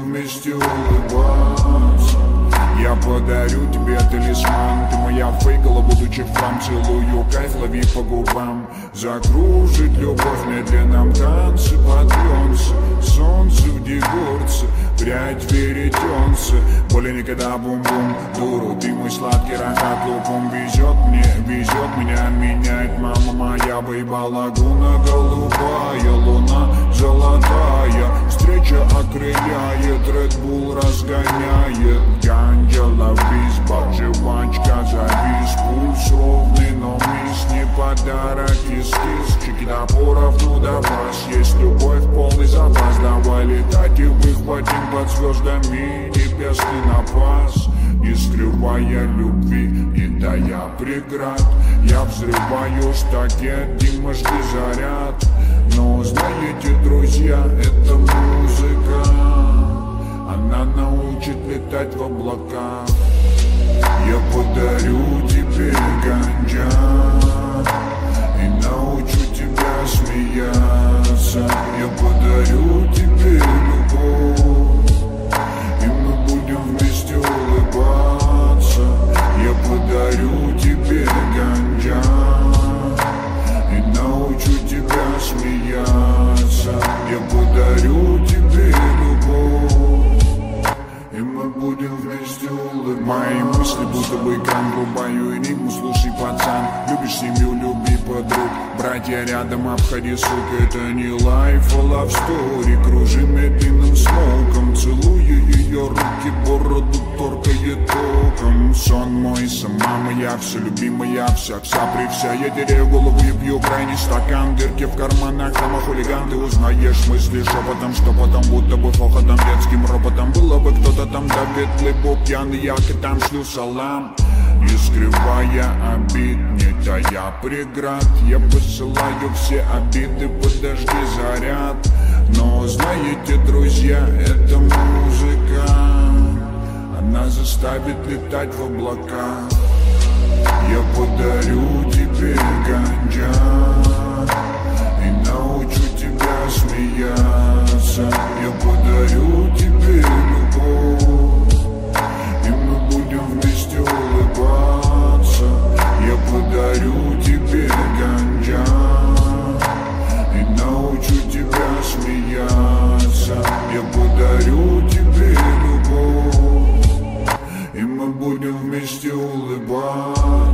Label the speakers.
Speaker 1: вместе улыбаться. Я подарю тебе талисман, ты моя фейкала, будучи в хлам. Целую кайф, лови по губам. Закружит любовь медленном танце под лёнце. Солнце в дегурце, прядь веретёнце. Более никогда бум-бум, дуру, ты мой сладкий ракат лупом. Везет меня, меняет мама моя. Бейба лагуна голубая, луна золотая. Встреча окрыляет, Red Bull разгоняет. Ганджа, ловись, жвачка, завис. Пульс ровный, но мисс не подарок. Кис-кис, чеки топоров, ну да вас. Есть любовь, полный запас. Давай летать и выхватим под звездами небесный напас. Не скрывая любви, не дая преград. Я взрываю штакет, Димашки заряд. Но знаете, друзья, это музыка. Она научит летать в облаках. Я подарю тебе ганджа и научу тебя смеяться. Я подарю тебе любовь, и мы будем вместе улыбаться. Я подарю тебе ганджа и научу тебя смеяться. Я подарю тебе любовь, и мы будем вместе улыбаться. Мои мысли будто бы экран, врубаю энигму. Слушай, пацан, любишь семью, люби подруг. Братья рядом, обходи, сука. Это не лайф, а love story. Кружим медленным смоком, целую ее руки, бороду торкает током. Сон мой, сама моя, все любимая, вся при вся. Я теряю голову и пью крайний стакан. Дырки в карманах, там хулиган. Ты узнаешь мысли шепотом, что потом будто бы хохотом, детским роботом. Было бы кто-то там до петли, бог пьяный, я к там шлю салам. Не скрывая обид, не тая преград. Я посылаю все обиды под дожди заряд. Но знаете, друзья, это музыка. Она заставит летать в облака. Я подарю тебе ганджа и научу тебя смеяться. Я подарю тебе любовь, и мы будем вместе улыбаться. Я подарю тебе ганджа и научу тебя смеяться. Я подарю тебе любовь, и мы будем вместе улыбаться.